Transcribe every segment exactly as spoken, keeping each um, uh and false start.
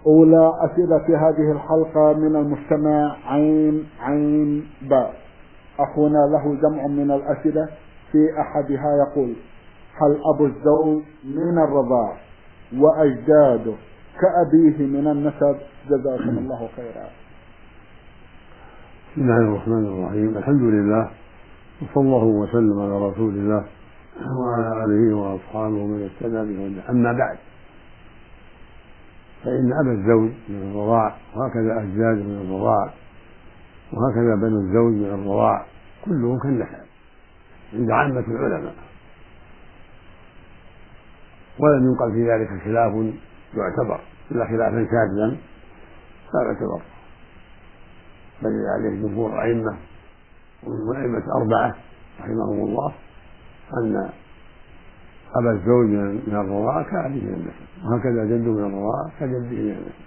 أولى أسئلة هذه الحلقة من المستمع عين عين باء. أخونا له جمع من الأسئلة، في أحدها يقول: هل أبو الزوج من الرضاع وأجداده كأبيه من النسب؟ جزاكم الله خيرا. بسم الله الرحمن الرحيم. الحمد لله، وصلى الله وسلم على رسول الله وعلى آله وأصحابه من اهتدى بهداه. أما بعد، فإن أبا الزوج من الرضاع وهكذا أجداده من الرضاع وهكذا بنو الزوج من الرضاع كلهم كالنسب عند عامة العلماء، ولم ينقل في ذلك خلاف يعتبر إلا خلافا شاذا لا يعتبر، بل عليه جمهور الأئمة والأئمة أربعة رحمهم الله أن أبا الزوج من الرضاع كأبيه من النسب، وهكذا جده من الرضاع كجده من النسب،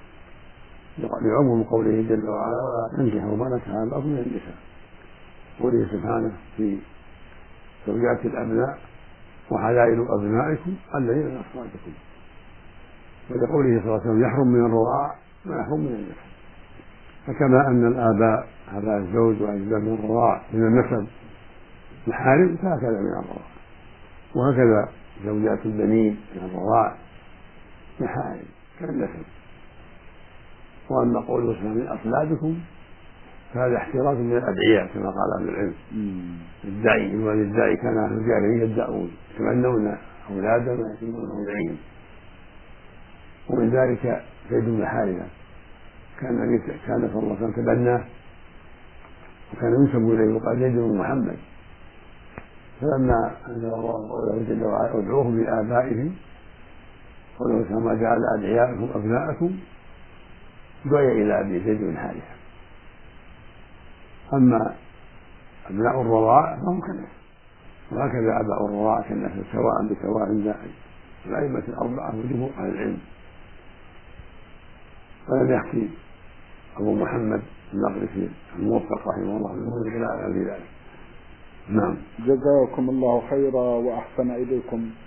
لعموم قوله جل وعلا: ولا تنكحوا ما نكح آباؤكم من النساء. قوله سبحانه في زوجات الأبناء: وحلائل أبنائكم الذين من أصلابكم. ولقوله صلى الله عليه وسلم: يحرم من الرضاع ما يحرم من النسب. فكما أن الآباء آباء الزوج وأجداد من الرضاع من النسب محارم، فهكذا من الرضاع، وهكذا زوجات البنين من الرضاع محارم كالنسب. وأما قوله سبحانه: من أصلابكم، فهذا احتراز من الأدعياء كما قال أهل العلم. الداعي الوالد الداعي كان أهل الجاهلية يدعون يتمنون أولادا ويتمنون أولادهم، ومن ذلك زيد بن حارثة كان كان صلى الله عليه وسلم تبناه، وكان ينسب إليه وقال: زيد بن محمد. فلما أنزل الله قوله جل وعلا: ادعوهم بآبائهم، قوله كما جعل أدعياءكم أبناءكم، دعي إلى أبي زيد بن حارثة. أما أبناء الرضاع فهم كالنسب، وهكذا أباء الرضاع كالنسب سواء بسواء عند الأئمة الأربعة وجمهور أهل العلم. ولم يحكي أبو محمد المقدسي الموفق رحمه الله من خلاف في ذلك. نعم. جزاكم الله خيرا وأحسن إليكم.